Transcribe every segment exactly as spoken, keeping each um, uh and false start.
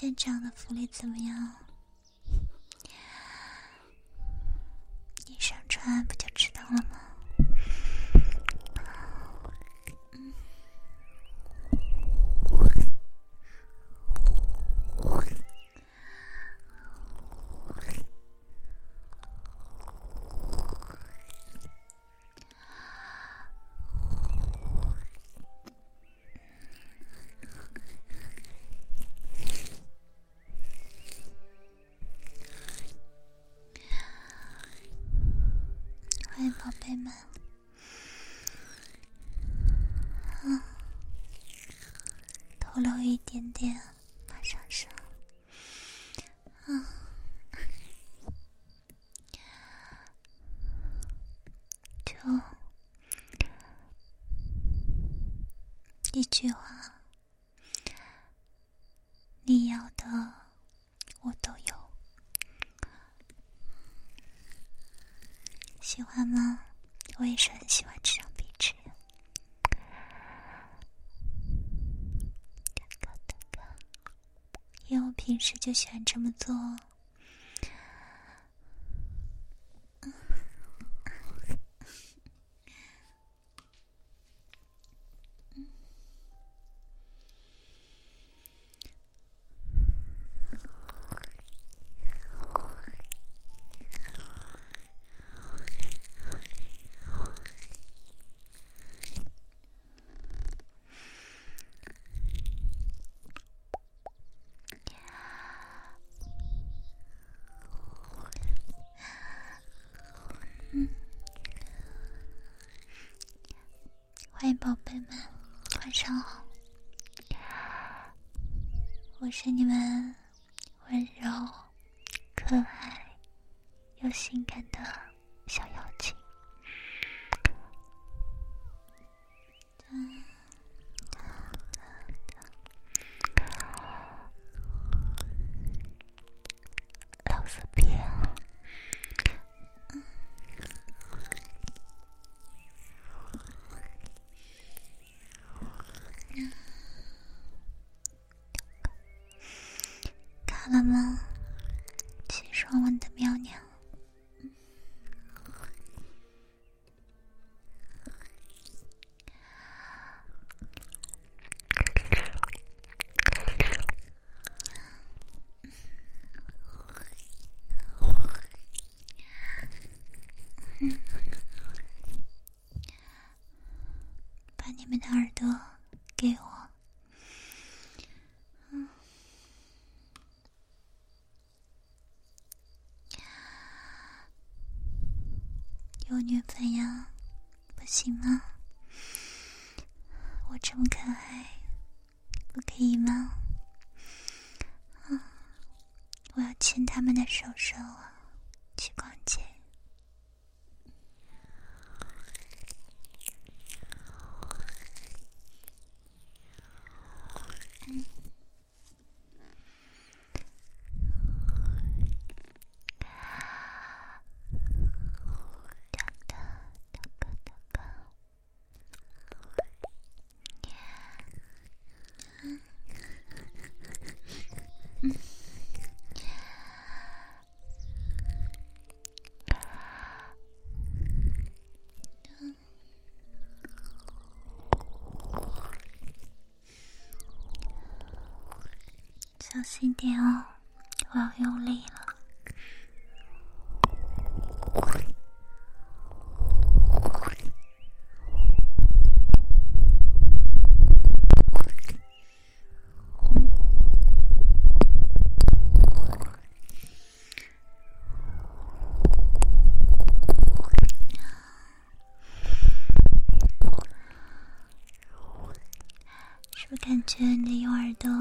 现场的福利怎么样？你上传不就知道了吗？嗯。欢迎宝贝们。嗯，透露一点点，马上上。嗯，就一句话，你要的我都有。喜欢吗？我也是很喜欢这张壁纸。因为我平时就喜欢这么做。欢迎宝贝们，晚上好。我是你们温柔、可爱又性感的小妖精。老色批啊！看了吗？谢爽文的喵娘。嗯，把你们的耳朵给我。嗯，有女朋友不行吗？我这么可爱，不可以吗？嗯，我要牵他们的手手啊，去逛街。嗯，哒哒哒哒哒哒。嗯嗯。小心点哦，我要用力了。是不是感觉你的右耳朵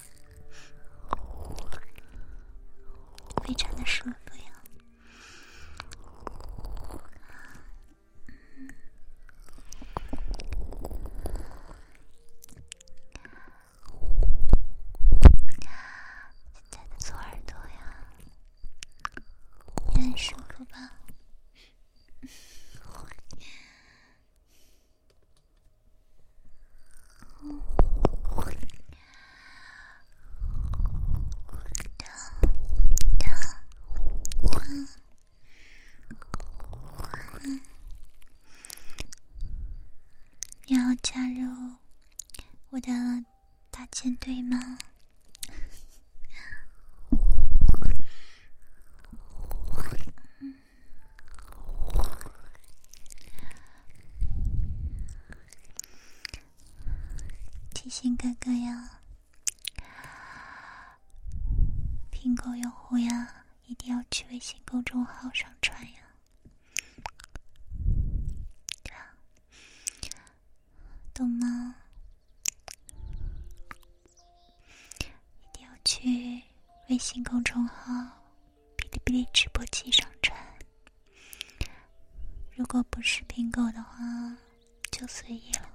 非常的舒服呀？嗯，现在的左耳朵呀，也很舒服吧？ 你要加入我的大舰队吗？提醒哥哥呀，苹果用户呀，一定要去微信公众号上传呀。懂吗？一定要去微信公众号哔哩哔哩直播机上传。如果不是苹果的话，就随意了。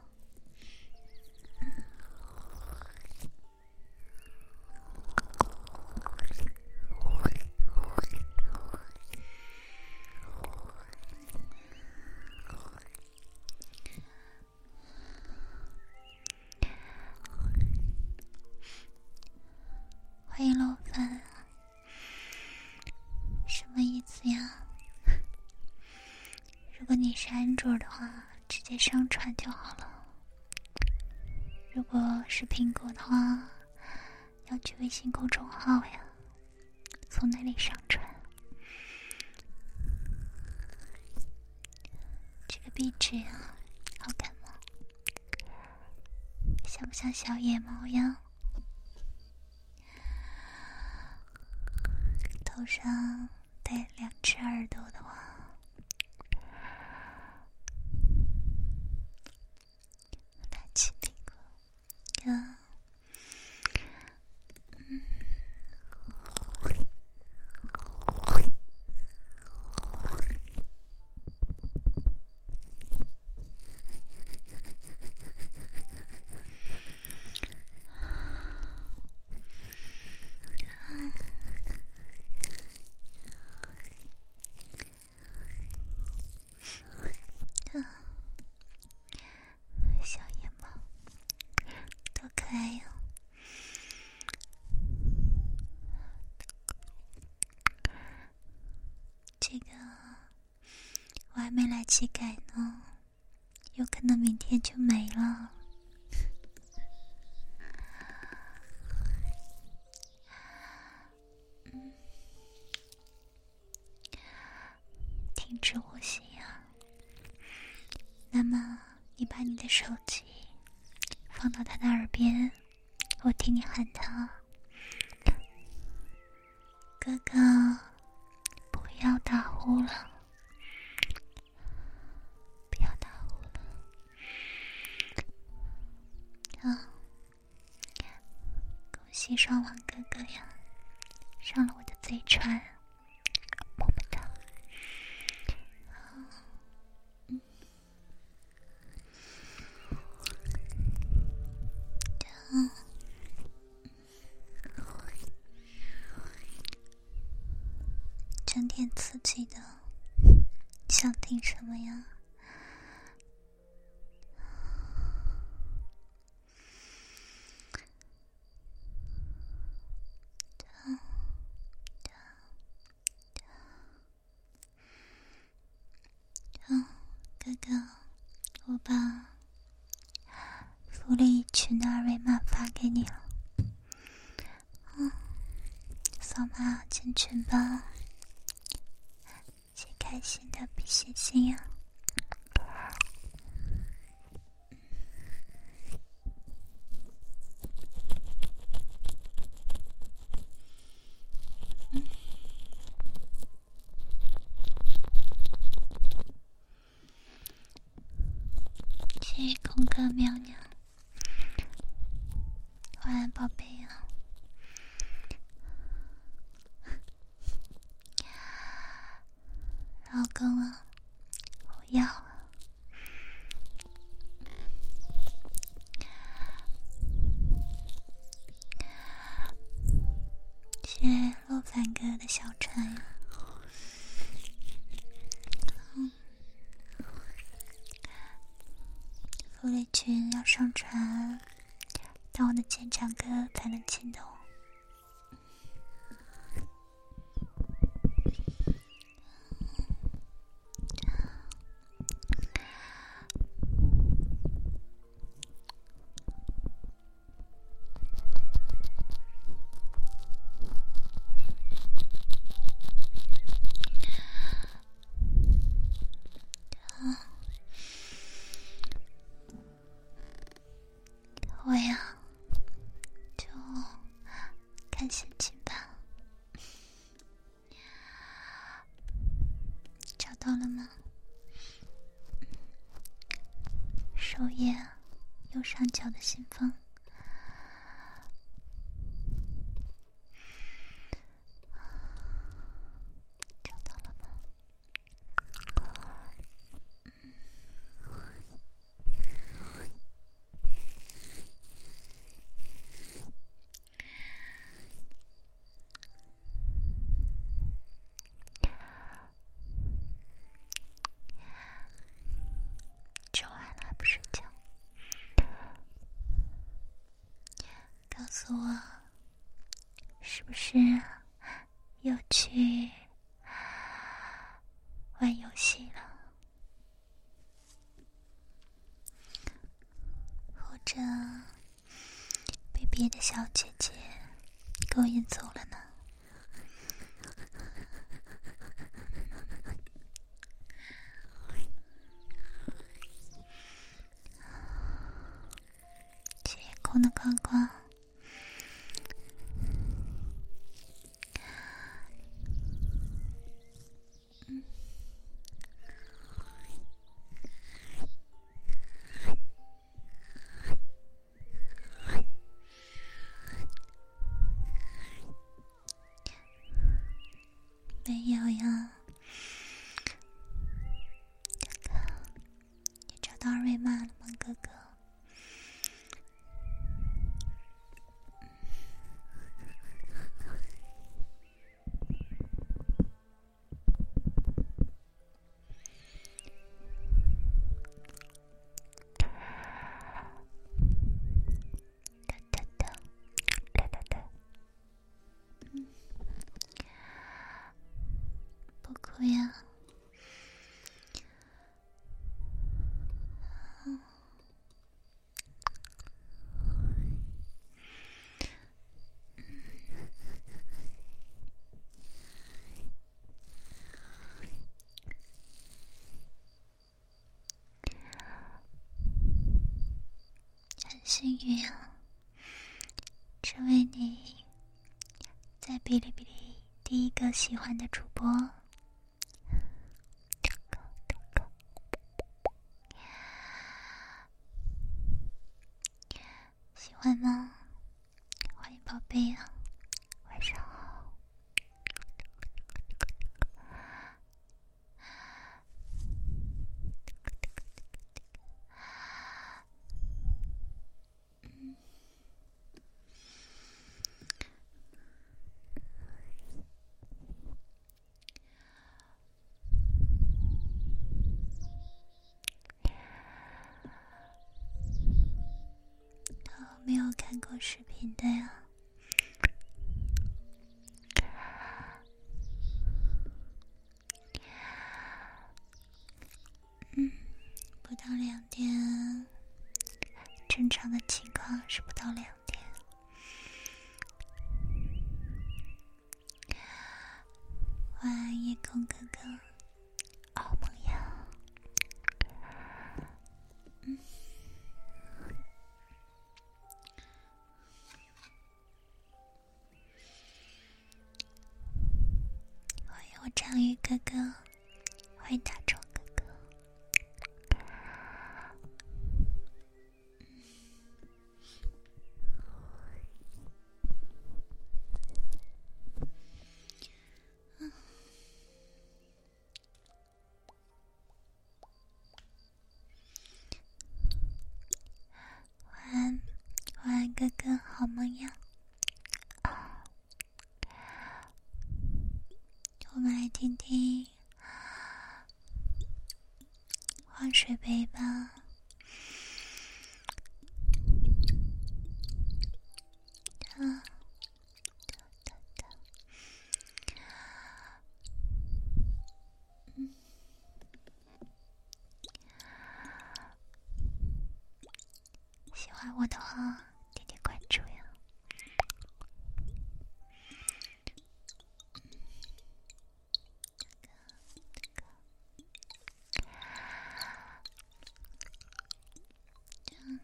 欢迎老范，什么意思呀？如果你是安卓的话，直接上传就好了。如果是苹果的话，要去微信公众号呀，从那里上传。这个壁纸啊，好看吗？像不像小野猫呀？头上戴两只耳朵的话，大起屁股呀。小野猫多可爱呀！这个我还没来及改呢，有可能明天就没了。嗯，停止呼吸呀。那么你把你的手机放到他的耳边，我听你喊他，哥哥，不要打呼了，不要打呼了啊！恭喜双王哥哥呀，上了我的贼船，么么哒。嗯，嗯，整点刺激的，想听什么呀？嗯，哥哥，我把福利群的二维码发给你了。嗯，扫码进群吧，写开心的比写信呀。谢谢空哥喵喵，晚安宝贝啊。老公啊，我要啊。谢谢洛凡哥的小船呀。嗯，福利群要上传到我的舰长哥才能进的哦。 首页右上角的信封。找到了吗？吃完了还不睡觉？告诉我，是不是又去玩游戏了？或者被别的小姐姐勾引走了呢？夜空的光光，嗯，没有呀。哥哥，你找到二维码了吗，哥哥？哒哒哒哒哒哒，嗯，不哭呀。嗯，很幸运啊，成为你在哔哩哔哩第一个喜欢的主播。喜欢吗？欢迎宝贝啊，晚上好。嗯，哦，没有看过视频的呀。嗯，不到两点，正常的情况是不到两点。晚安，夜空哥哥，好梦呀。嗯，欢迎我章鱼哥哥，欢迎大壮哥哥。嗯，晚安，晚安哥哥，好梦呀。我们来听听换水杯吧。啊，哒哒哒。嗯，喜欢我的话，点点关注呀。嗯，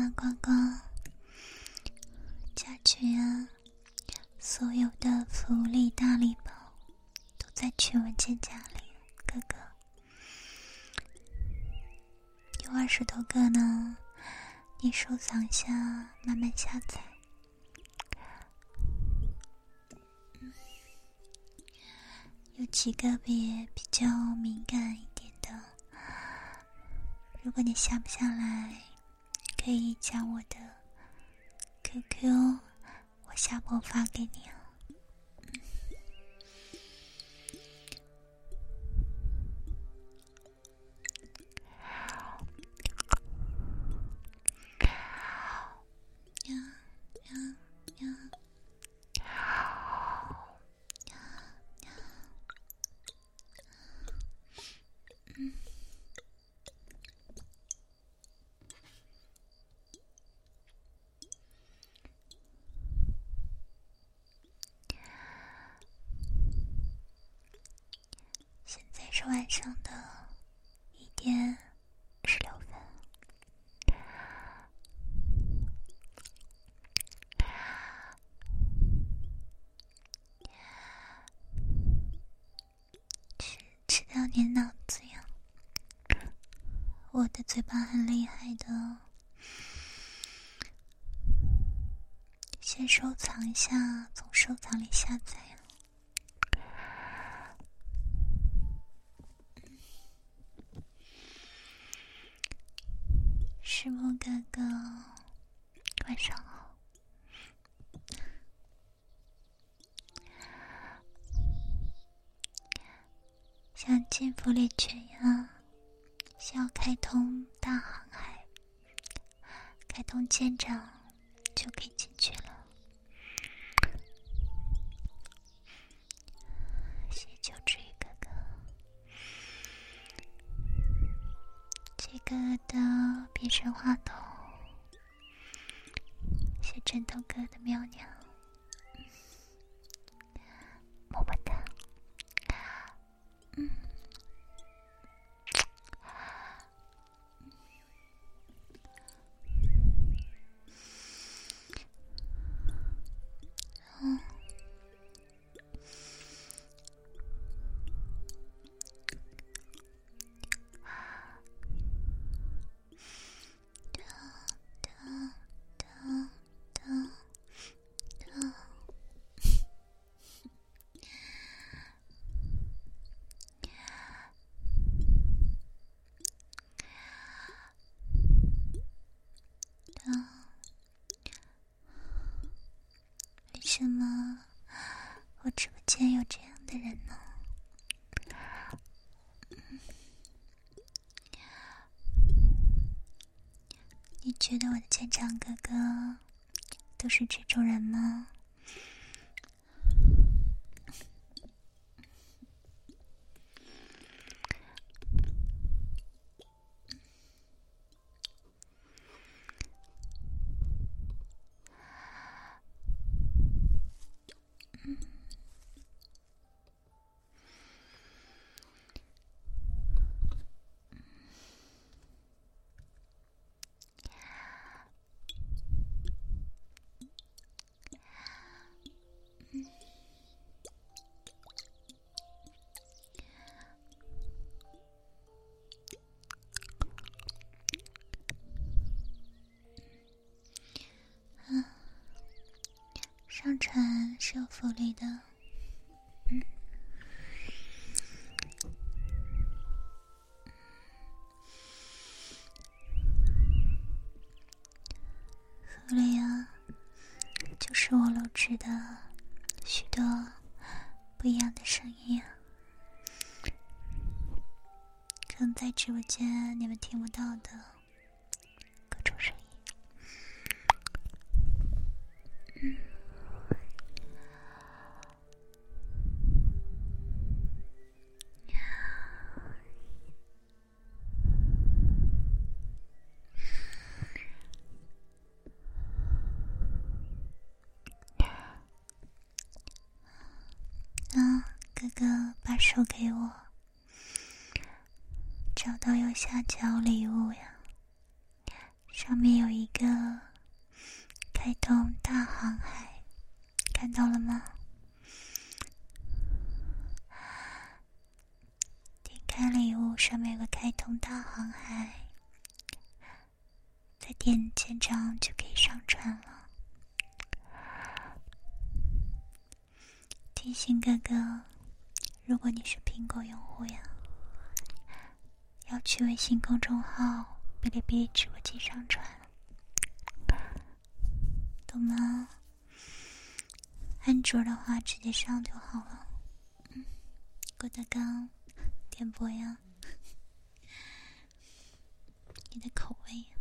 了光光加群啊，所有的福利大礼包都在群文件夹里，哥哥有二十多个呢，你收藏下，慢慢下载。有几个别比较敏感一点的，如果你下不下来，可以加我的 Q Q， 我下播发给你啊。呀呀呀！嗯。现在是晚上的一点十六分。吃吃掉你脑子呀！我的嘴巴很厉害的，先收藏一下，从收藏里下载啊。师母哥哥，晚上好。想进福利群呀，需要开通大航海，开通舰长就可以进去了。谢谢九治愈哥哥，这个的变身话筒，谢枕头哥的妙娘，么么哒。嗯。嗯。为什么我直播间有这样的人呢？你觉得我的舰长哥哥都是这种人吗？嗯，上传是有福利的。嗯。福利啊，就是我录制的许多不一样的声音啊，可能在直播间你们听不到的各种声音。嗯。那哥哥把手给我，找到右下角礼物呀， 上面有一个开通大航海，看到了吗？点开礼物，上面有个开通大航海，再点签章就可以上传了。提醒哥哥，如果你是苹果用户呀，要去微信公众号哔哩哔哩直播间上传，懂吗？安卓的话直接上就好了。嗯，郭德纲点播呀，你的口味呀。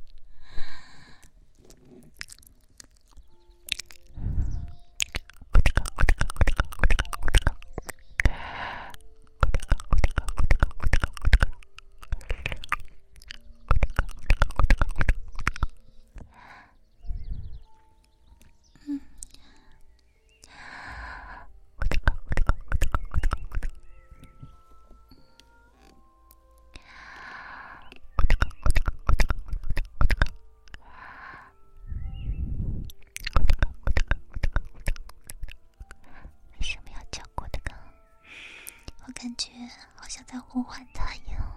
感觉好像在呼唤他一样。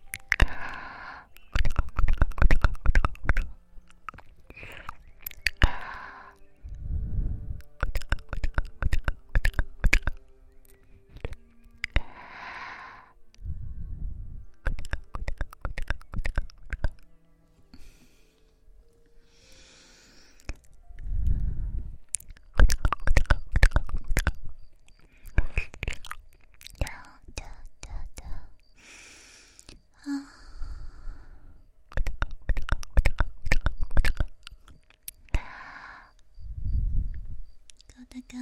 大哥，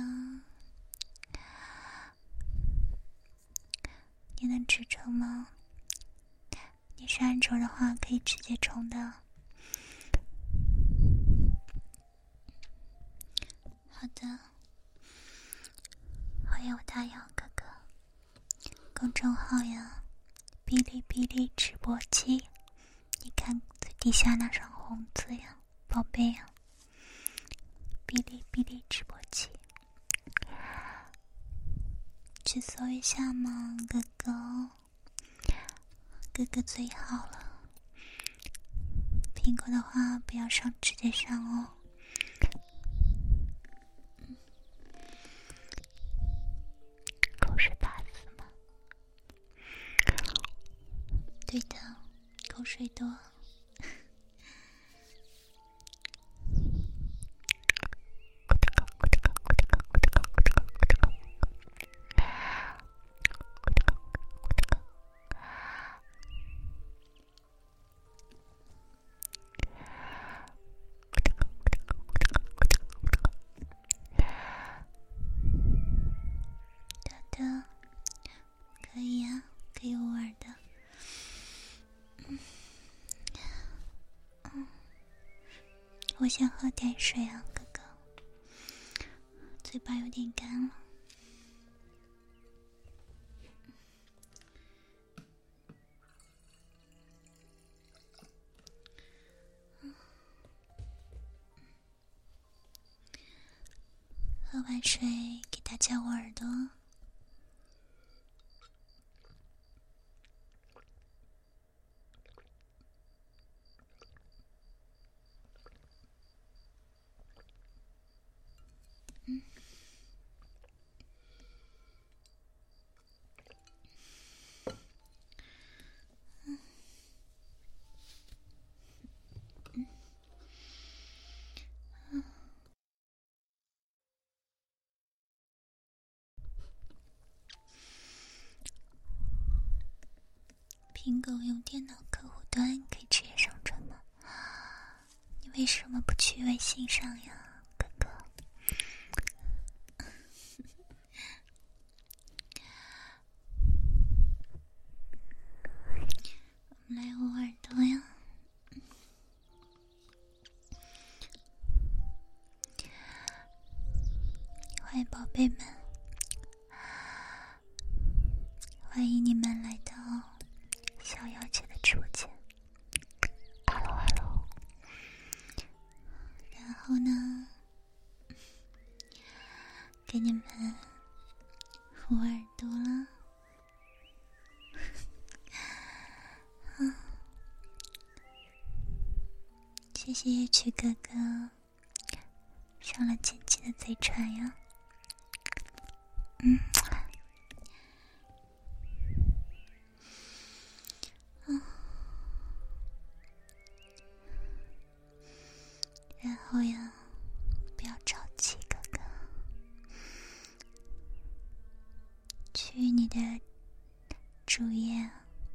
你能直冲吗？你是安卓的话，可以直接冲的。好的，欢迎我大姚哥哥，公众号呀，哔哩哔哩直播机，你看最底下那上红字呀，宝贝呀，哔哩哔哩直播机。去搜一下嘛，哥哥，哥哥最好了。苹果的话不要上，直接上哦。口水打死吗？对的，口水多。可以呀、啊，可以偶尔的。嗯，嗯，我想喝点水啊，哥哥，嘴巴有点干了。嗯，喝完水给大家捂耳朵。嗯，嗯，嗯，嗯。苹果用电脑客户端可以直接上传吗？你为什么不去微信上呀，哥哥？我们来捂耳朵呀。欢迎宝贝们，欢迎你们来到小妖姐的直播间。Hello Hello， 你们捂耳朵了。啊，谢谢夜曲哥哥上了姐姐的贼船呀。嗯，嗯，然后呀，不要着急，哥哥，去你的主页，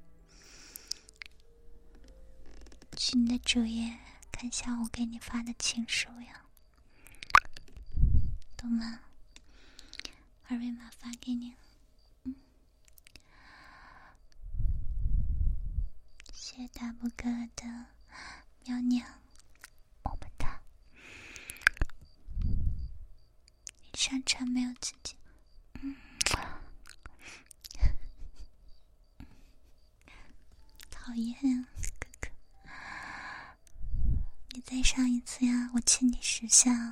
去你的主页看下我给你发的情书呀，懂吗？二维码发给你了。嗯，谢谢大拇哥的喵喵，么么哒。你上传没有自己？嗯，讨厌啊，哥哥，你再上一次呀，我亲你十下。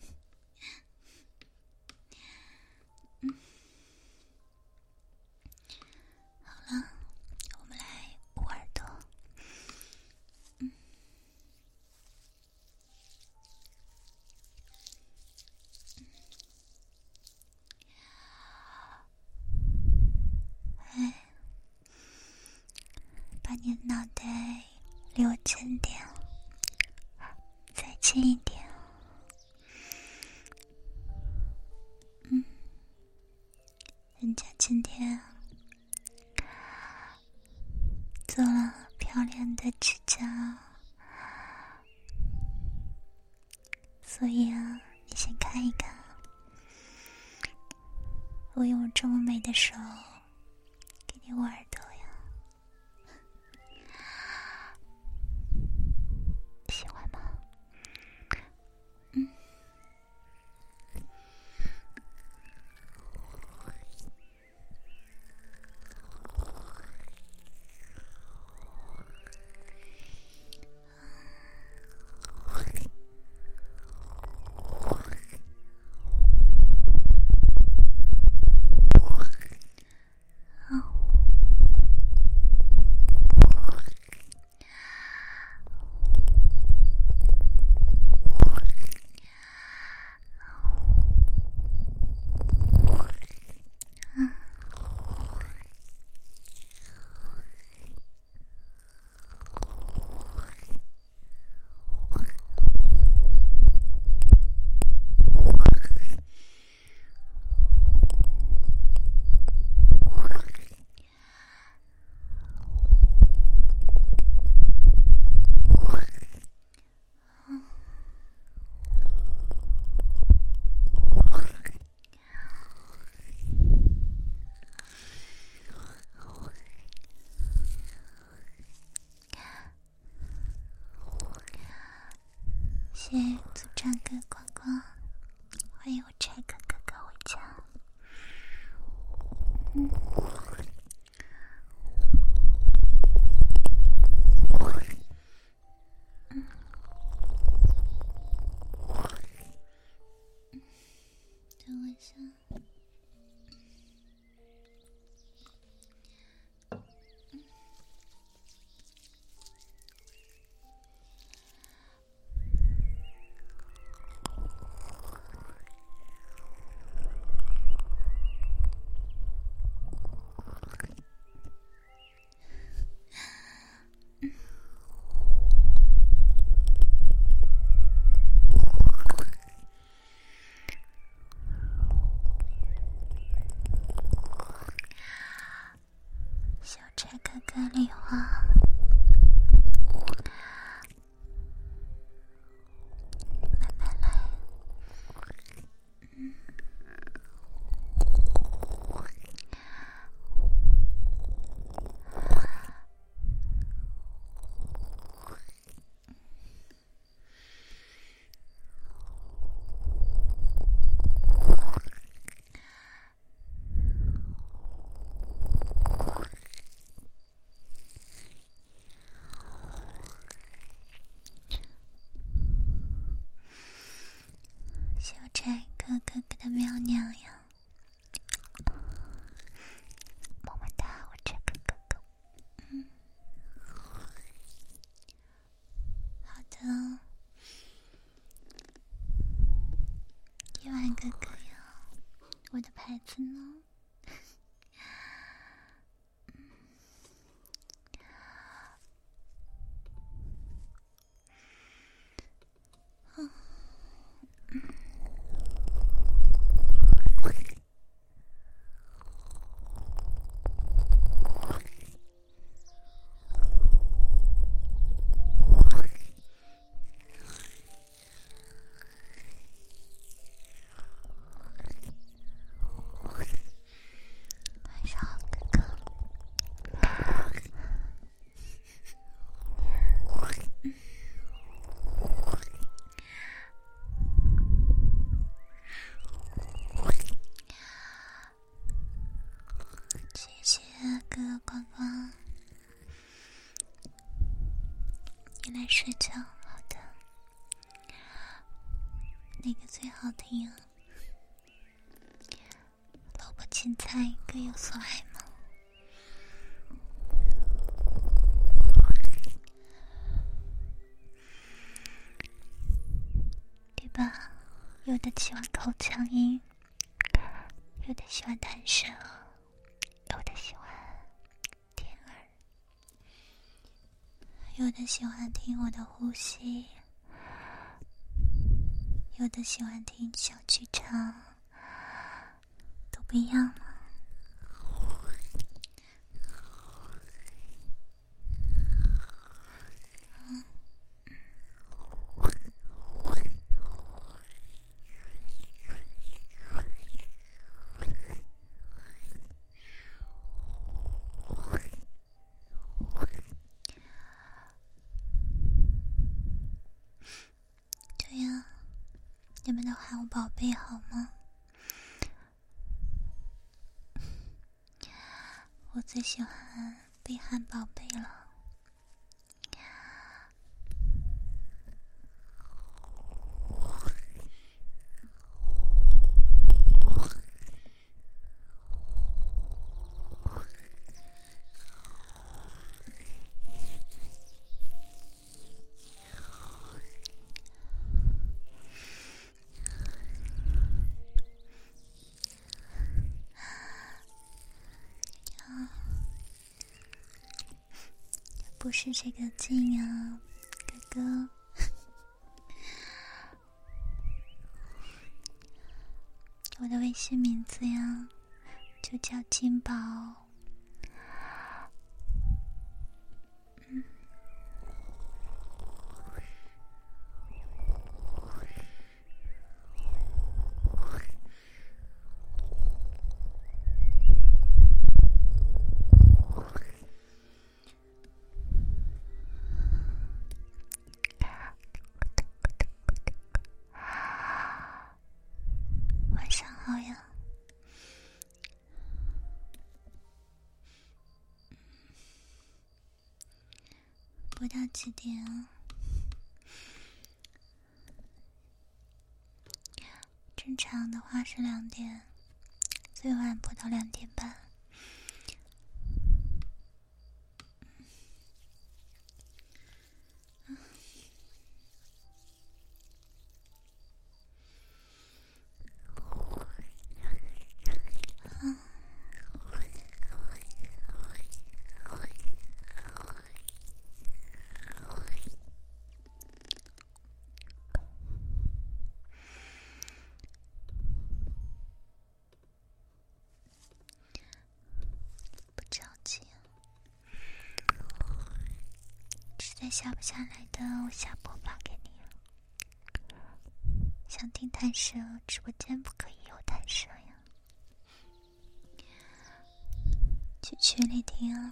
嗯，好了，我们来捂耳朵。嗯，哎，把你的脑袋离我近点，再近一点。嗯，人家今天做了漂亮的指甲，所以啊，你先看一看。我用我这么美的手给你捂耳朵呀，喜欢吗？嗯。谢谢组长哥光光，欢迎我柴哥哥哥回家。嗯，嗯，等我一下。 子呢？嗯嗯晚上好，哥哥。谢谢哥哥光光，你来睡觉，好的。哪个最好听啊？萝卜青菜各有所爱吗？对吧？有的喜欢口腔音，有的喜欢弹舌，有的喜欢舔耳，有的喜欢听我的呼吸，有的喜欢听小剧场，都不一样吗？嗯对呀，你们都喊我宝贝好吗？我最喜欢被喊宝贝了。不是这个劲啊，哥哥。我的微信名字呀，就叫金宝。嗯。晚上好呀。播到几点啊？正常的话是两点，最晚播到两点半。不着急，实在下不下来的，我下播发给你。想听弹舌，直播间不可以有弹舌呀，去群里听啊。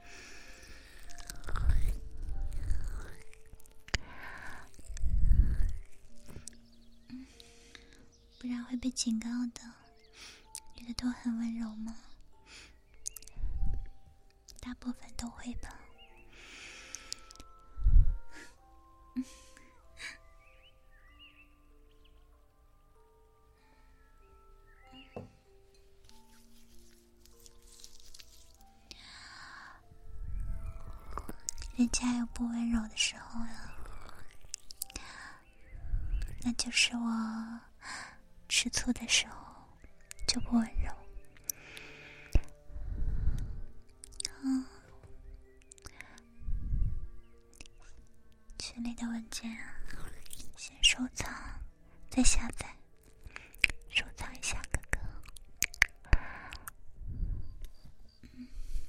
不然会被警告的。女的都很温柔吗？大部分都会吧。人家有不温柔的时候呀，那就是我吃醋的时候就不温柔。 嗯，群里的文件啊，先收藏，再下载，收藏一下哥哥。嗯，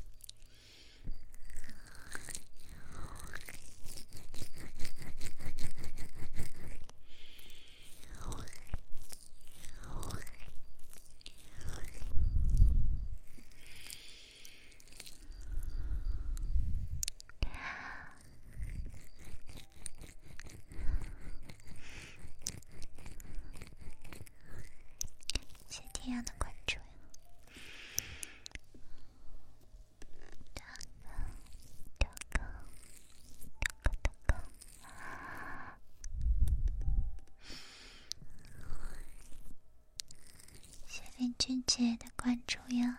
谢天阳的关注呀！大哥，大哥，大哥，大哥，谢林俊杰的关注呀！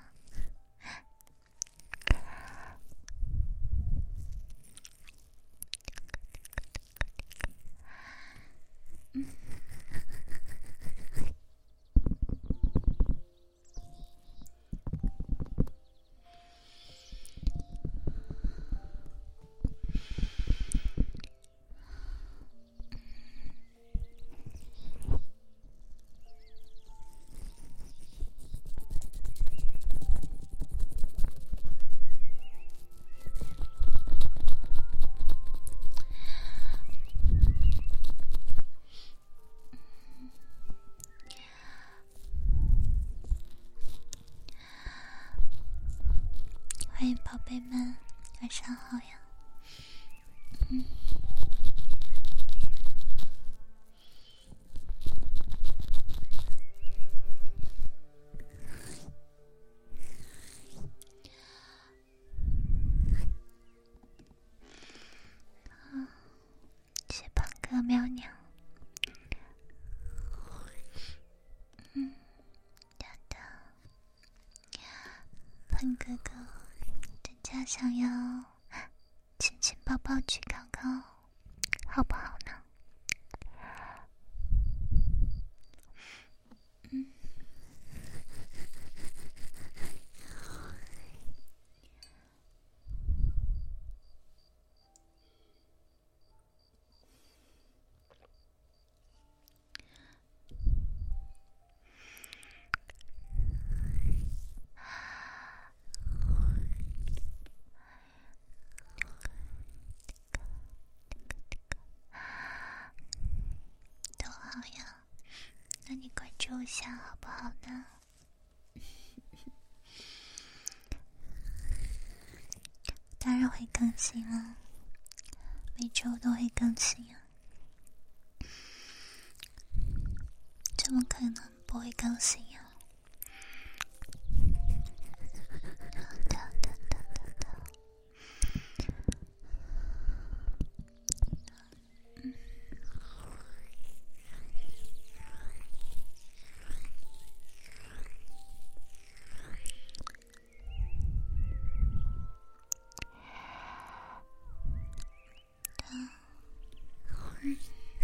嗯。欢迎宝贝们，晚上好呀！嗯，啊，谢胖哥喵喵。嗯，等等，胖哥哥，人家想要亲亲抱抱举高高，好不好呢？嗯，都好呀，那你关注一下好不好呢？当然会更新了，每周都会更新啊，怎么可能不会更新呀？哒哒哒哒哒哒。嗯。嗯，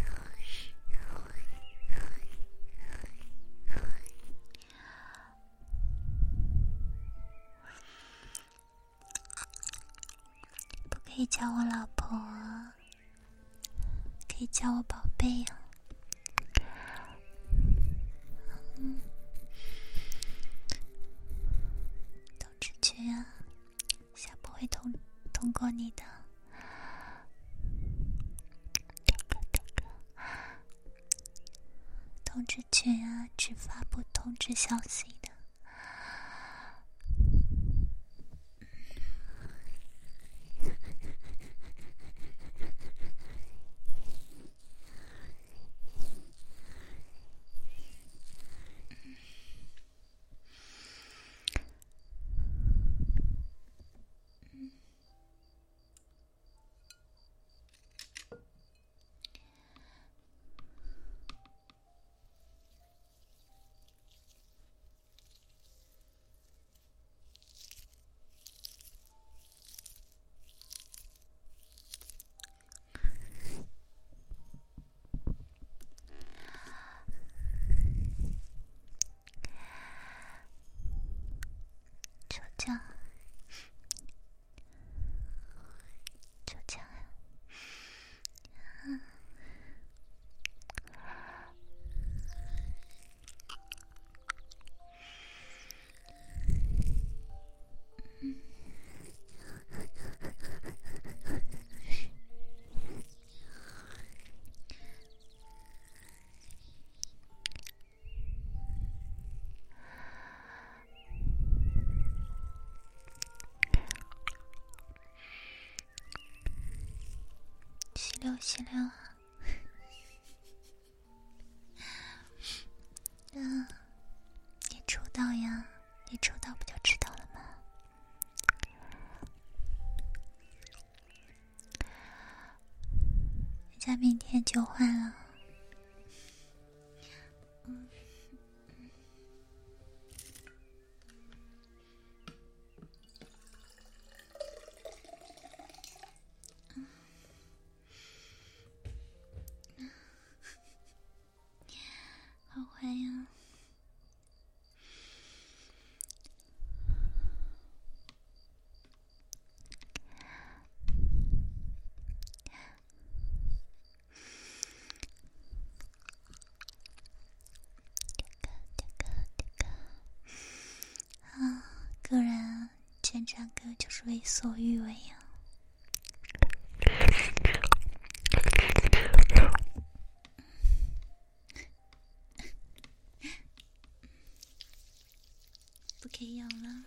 不可以叫我老婆，可以叫我宝贝啊。嗯，通知群啊，下播会通通过你的。通知群啊，只发布通知消息的。 吸溜吸溜啊。嗯，你抽到呀？你抽到不就知道了吗？人家明天就换了。嗯。好坏呀！啊，个人见长哥就是为所欲为呀。不可以咬了。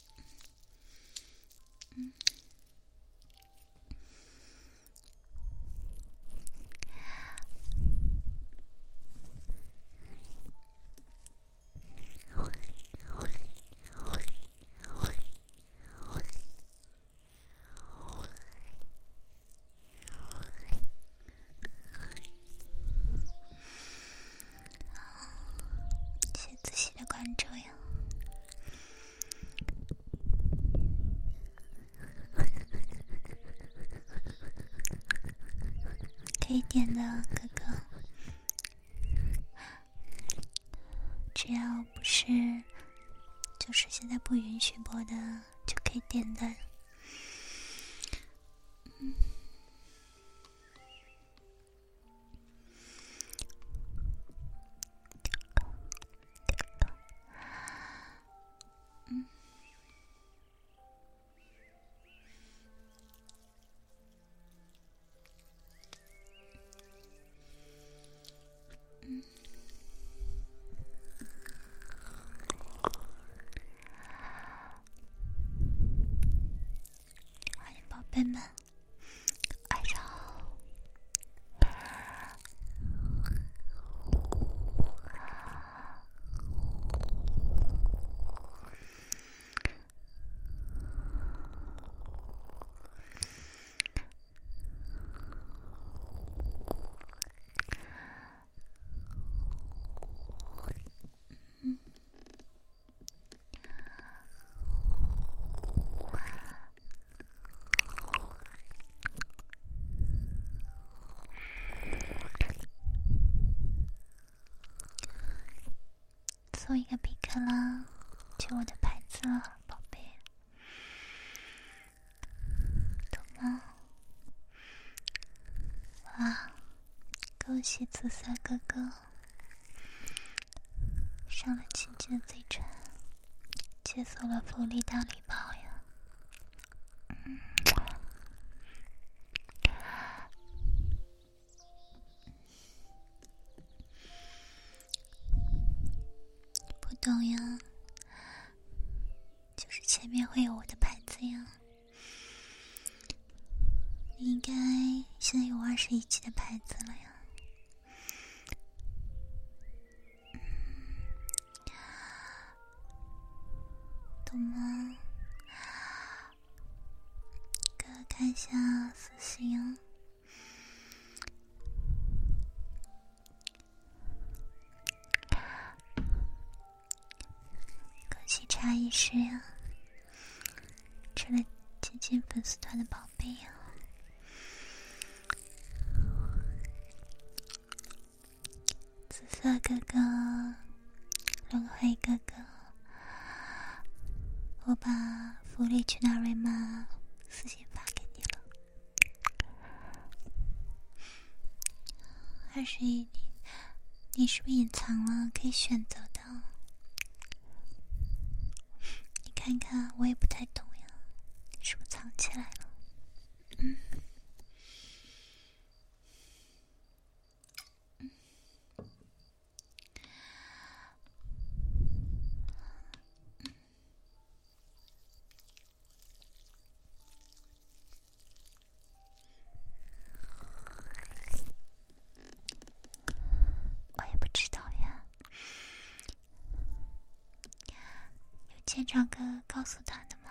嗯。先仔细的关注呀。可以点的哥哥，只要不是就是现在不允许播的就可以点的。嗯。嗯。嗯。欢迎宝贝们，晚上好。嗯。送一个皮克啦，就我的牌子了，宝贝，懂吗？哇，恭喜紫色哥哥上了亲亲的嘴唇，解锁了福利大礼包呀！嗯，不懂呀，就是前面会有我的牌子呀。你应该现在有二十一级的牌子了呀。懂吗？哥看一下私信啊。恭喜茶艺师呀，成了亲亲粉丝团的宝贝呀。紫色哥哥，轮回哥哥，我把福利去哪瑞玛私信发给你了。二十一，你你是不是隐藏了？可以选择的。你看看，我也不太懂呀，你是不是藏起来了？嗯。嗯。 前长哥告诉他的吗？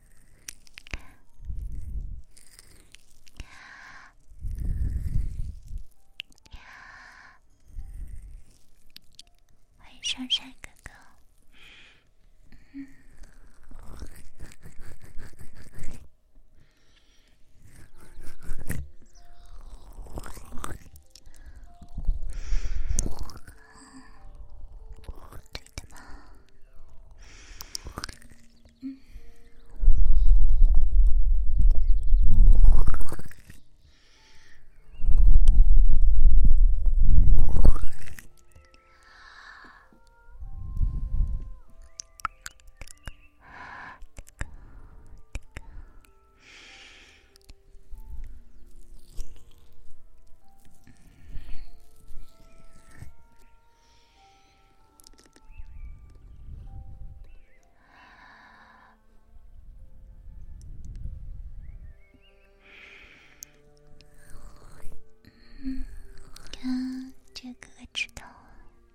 欢迎上山哥哥。嗯。对的吗？嗯。嗯，看这个哥哥知道啊。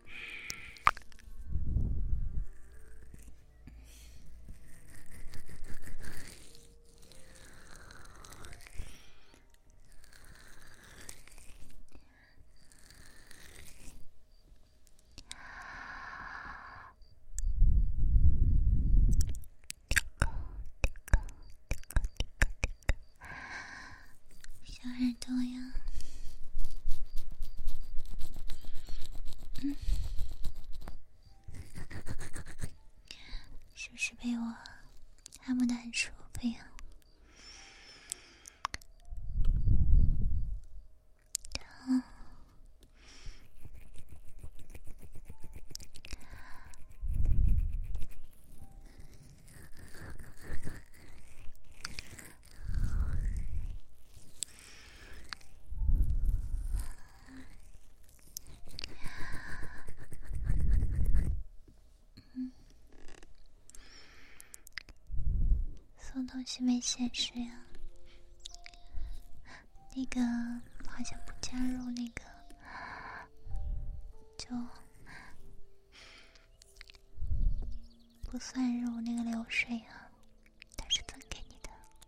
小耳朵呀。嗯，是不是被我按摩的很舒服呀？嗯。嗯，送东西没显示呀？那个好像不加入那个，就不算入那个流水啊。它是怎么给你的？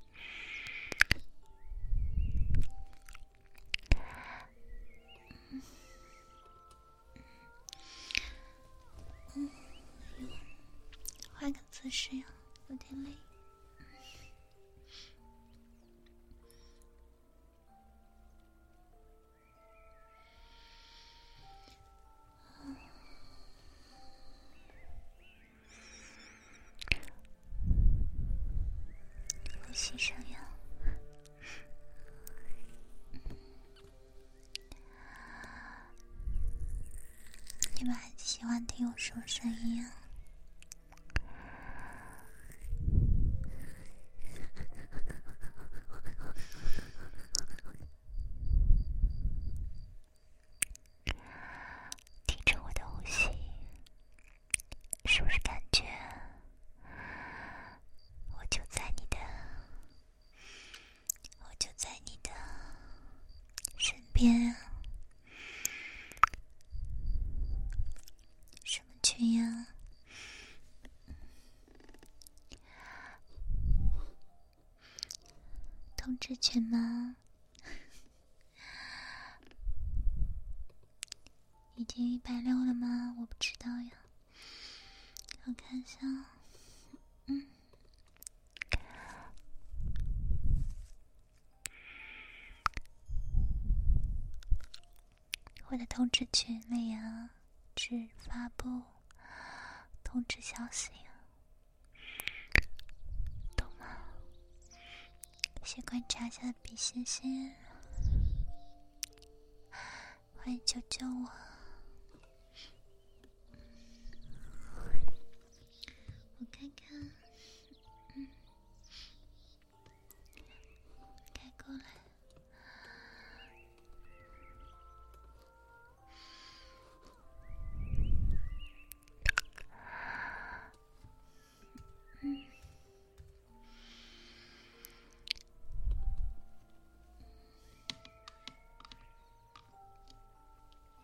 嗯。嗯，换个姿势呀，有点累。呼吸声呀。你们还喜欢听我什么声音啊？听着我的呼吸，是不是感觉我就在你的，我就在你的身边啊？什么群呀？通知群吗？已经一百六了吗？我不知道呀，我看一下。嗯，我的通知群里啊，只发布通知消息啊，懂吗？先观察一下比心心，欢迎救救我！我看看，嗯，该过来。嗯，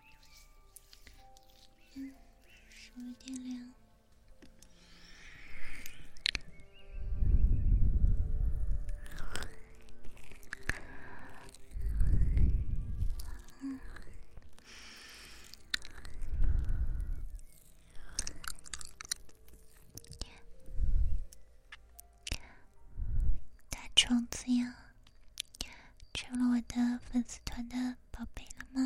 嗯，手有点凉。 我的粉丝团的宝贝了吗？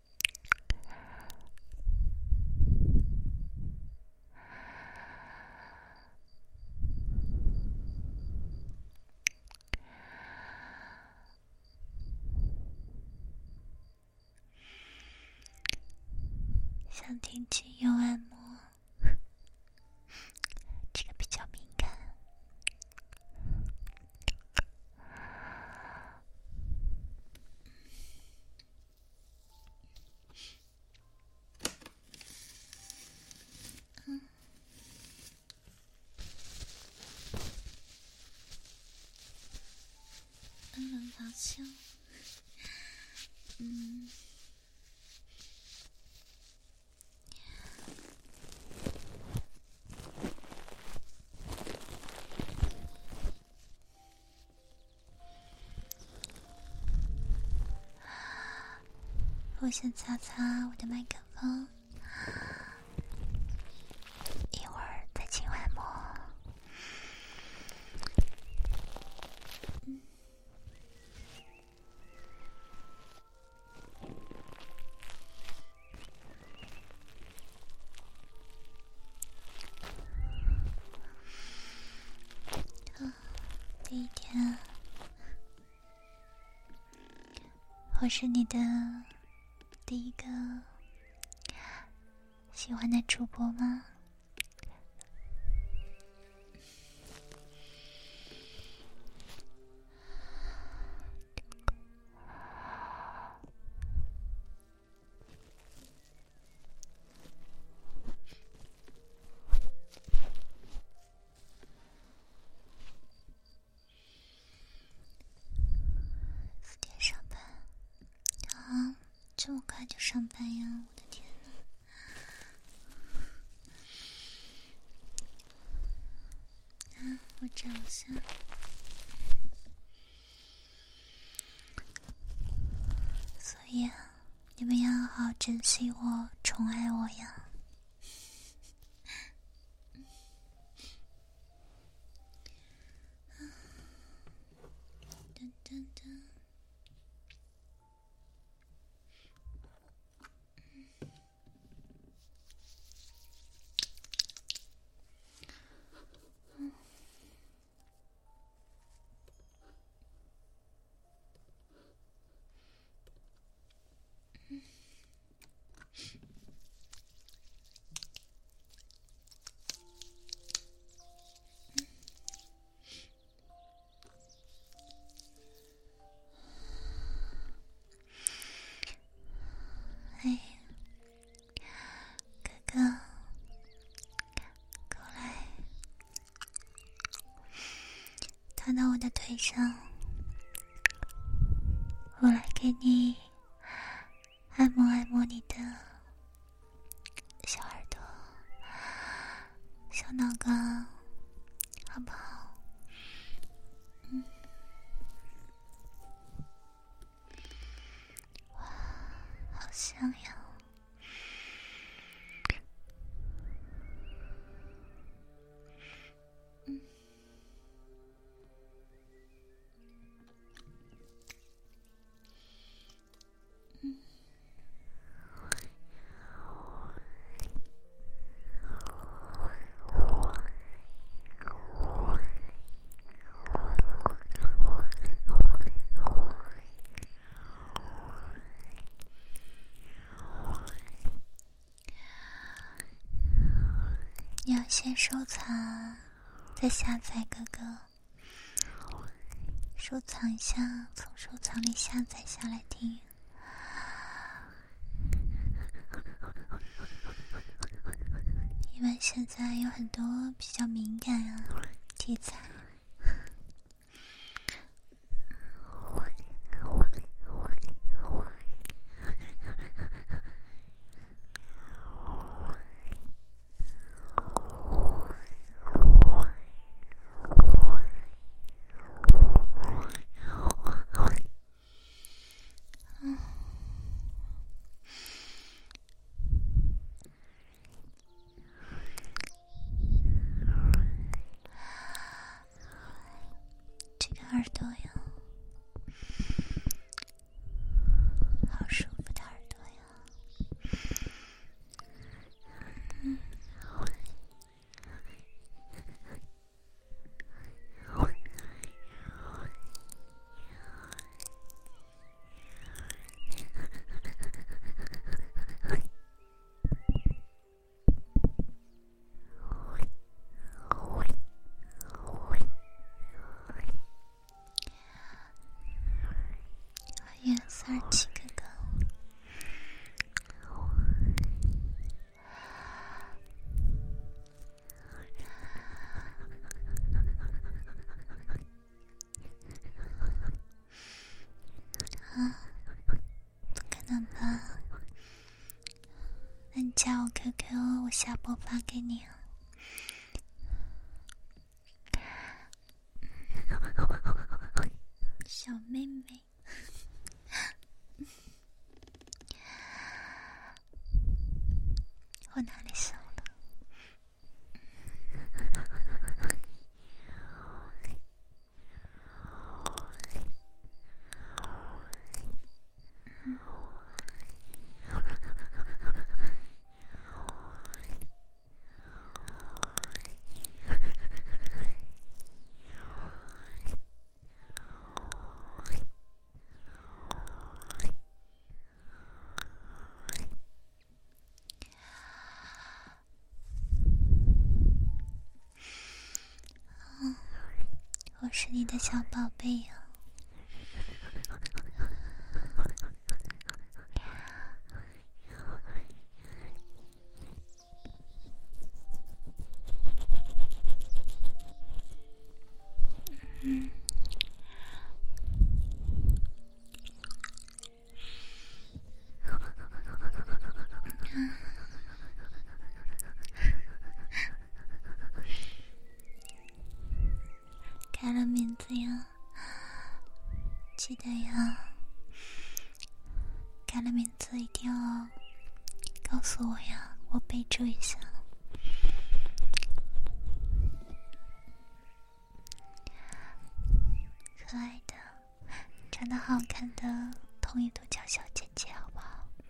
想听精油按摩，这个比较敏感。嗯，嗯，好像，嗯。我先擦擦我的麦克风，一会儿再轻按摩。嗯，啊，第一天，我是你的第一个喜欢的主播吗？四点上班啊，这么快就上班呀？我的天哪！啊，我找一下。所以啊，你们要好好珍惜我，宠爱我呀。噔噔噔。哎，哥哥，过来，躺到我的腿上，我来给你按摩按摩你的小耳朵、小脑瓜，好不好？嗯，哇，好香呀！嗯。嗯，你要先收藏，再下载，哥哥。收藏一下，从收藏里下载下来听。因为现在有很多比较敏感啊题材。 二七哥哥。啊，不可能吧？那你加我 Q Q， 我下播发给你啊。小妹妹，我哪里瘦了？嗯我是你的小宝贝呀、啊。嗯。改了名字呀，记得呀。改了名字一定要告诉我呀，我备注一下。可爱的，长得好看的同一度叫小姐姐，好不好？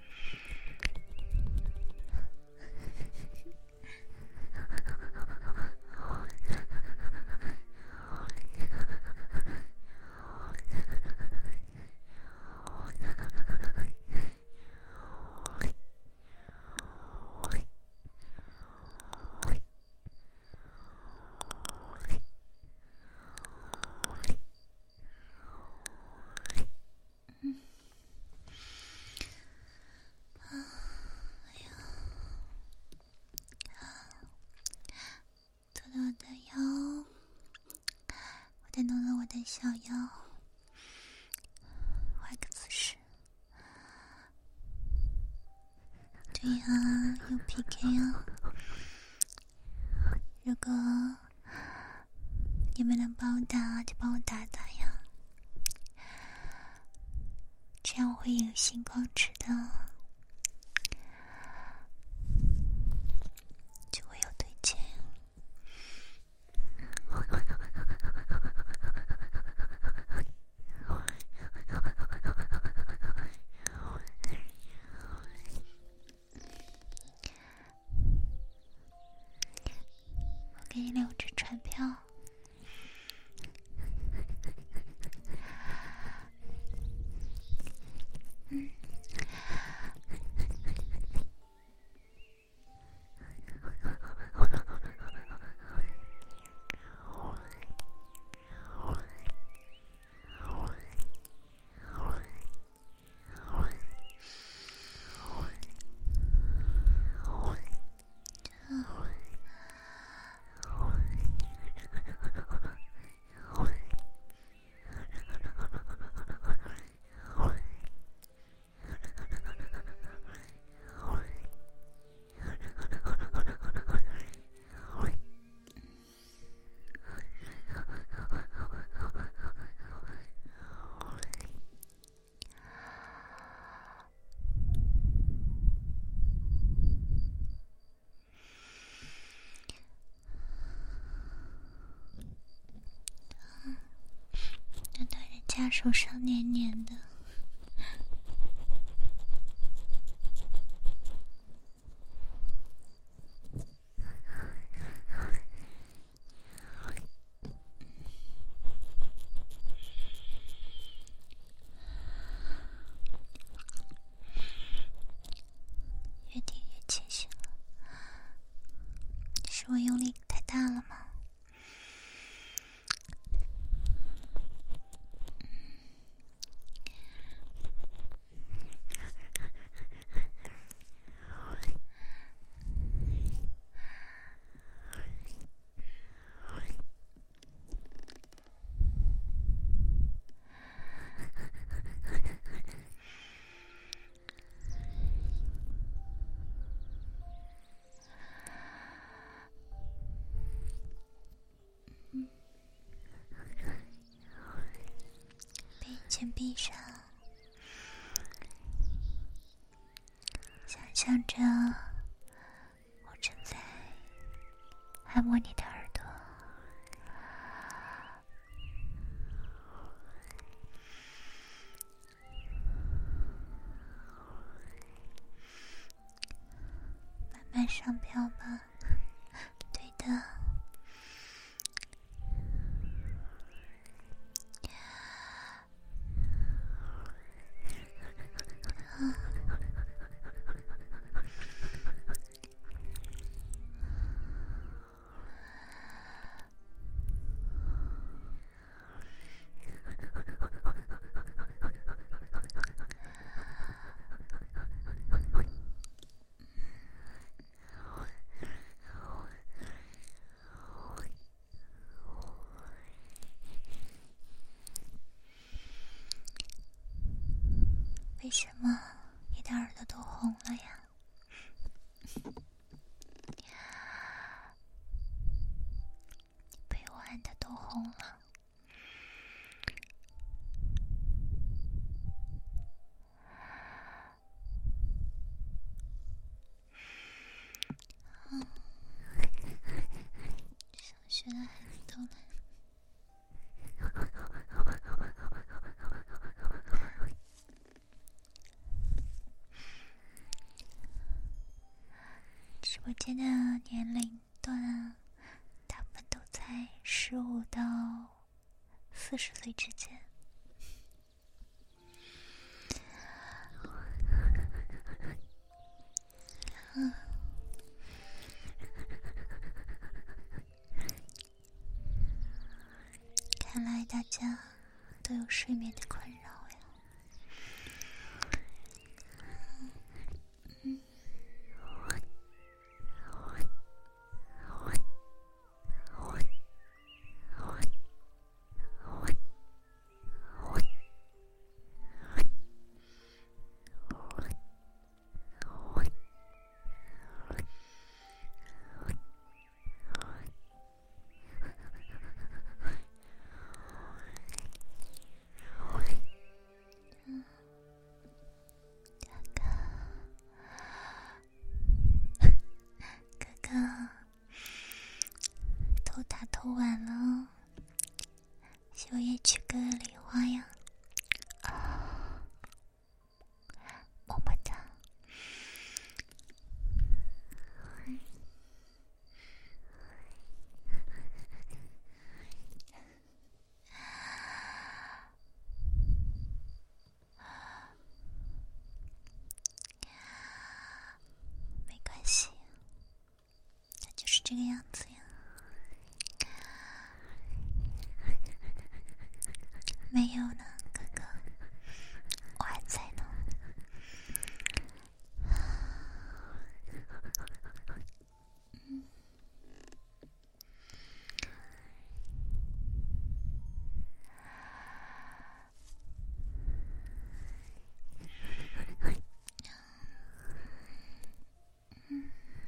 再弄弄我的小腰，换个姿势。对呀、啊，有 P K 啊！如果你们能帮我打，就帮我打打呀，这样我会有星光吃的，就会有对接。给你留着传票。嗯。弄到人家手上黏黏的。越听越清醒了，是我用力太大了吗？ 想着我正在按摩你的耳朵，慢慢上飘吧。对的，为什么你的耳朵都红了呀？被我按的都红了。嗯，上学的孩子都来。直播间的年龄段大部分都在十五到四十岁之间。嗯，看来大家都有睡眠的困扰呀。嗯。哥哥，偷打偷晚了，就也去割梨花呀。啊，么么哒。没关系，那就是这个样子呀。没有呢，哥哥，我还在呢。嗯。嗯。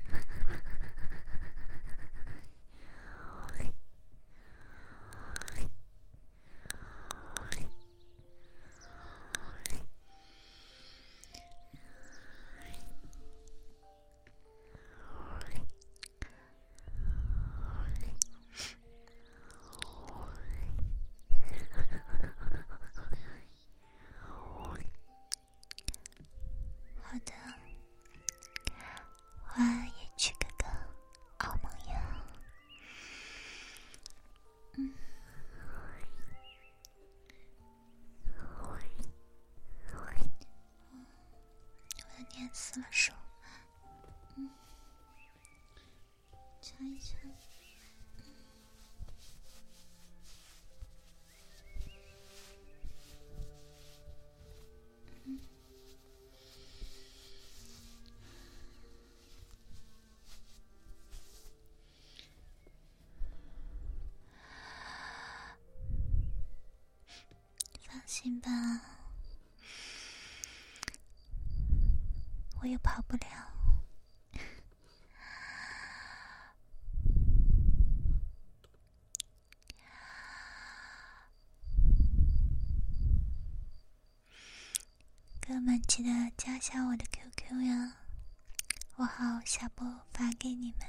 好的，我也去哥哥熬梦呀。嗯。我要黏死了手。嗯，擦一擦。嗯。放心吧，我也跑不了。哥们，记得加下我的 Q Q 呀。 我好下播发给你们。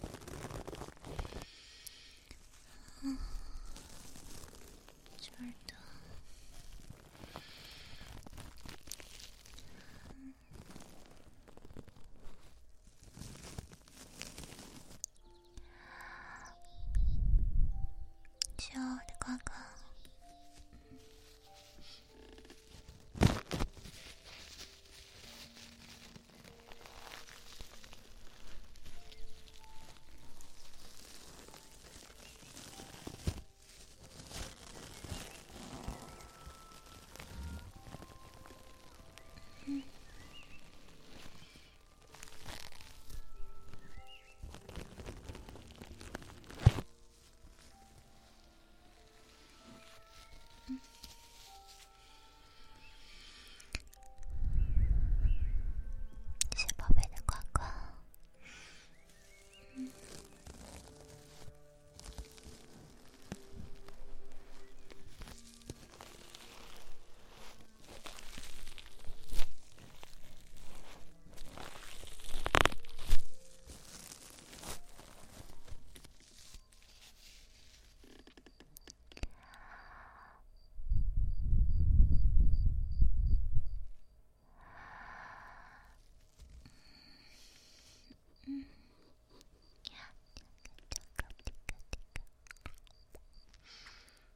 嗯，这耳朵